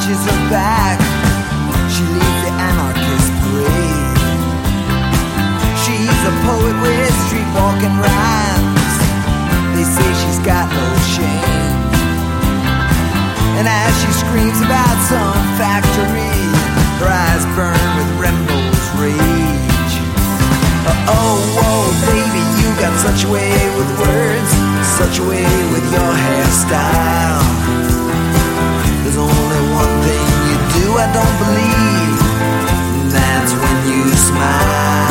arches her back. She leads the anarchist parade. She's a poet with street walking rhymes. They say she's got no shame. And as she screams about some factory, her eyes burn with Rimbaud's rage. Oh, whoa, baby, you got such a way with words, such a way with your hairstyle. There's only one thing you do I don't believe, and that's when you smile.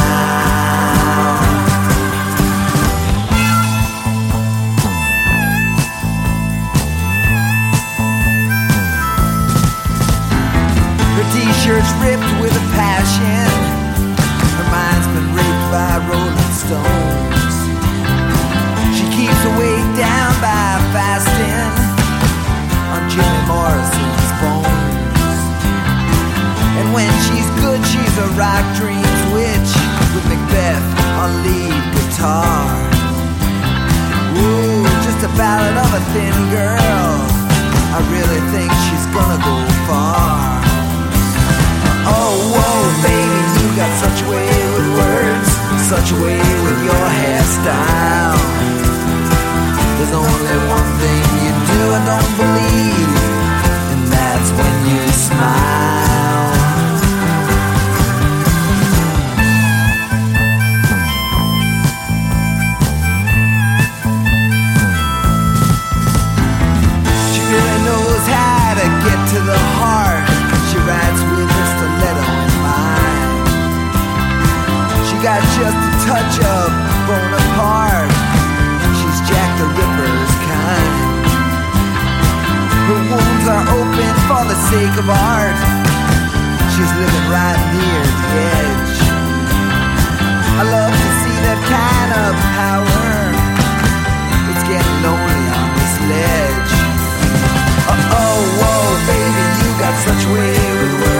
Her t-shirt's ripped with a passion. Her mind's been raped by Rolling Stones. She keeps her weight down by fasting on Jimmy Morrison's bones. And when she's good, she's a rock dreams witch with Macbeth on lead guitar. Ooh, just a ballad of a thin girl. I really think she's gonna go far. Oh, whoa, baby, you got such a way with words, such a way with your hairstyle. There's only one thing you do I don't believe, and that's when you smile. She really knows how to get to the heart. She writes with a stiletto in mind. She got just a touch of Bonaparte. She's Jack the Ripper's kind. Her wounds are open for the sake of art. She's living right near the edge. I love to see that kind of power. It's getting lonely on this ledge. Oh, whoa, baby, you got such way with words.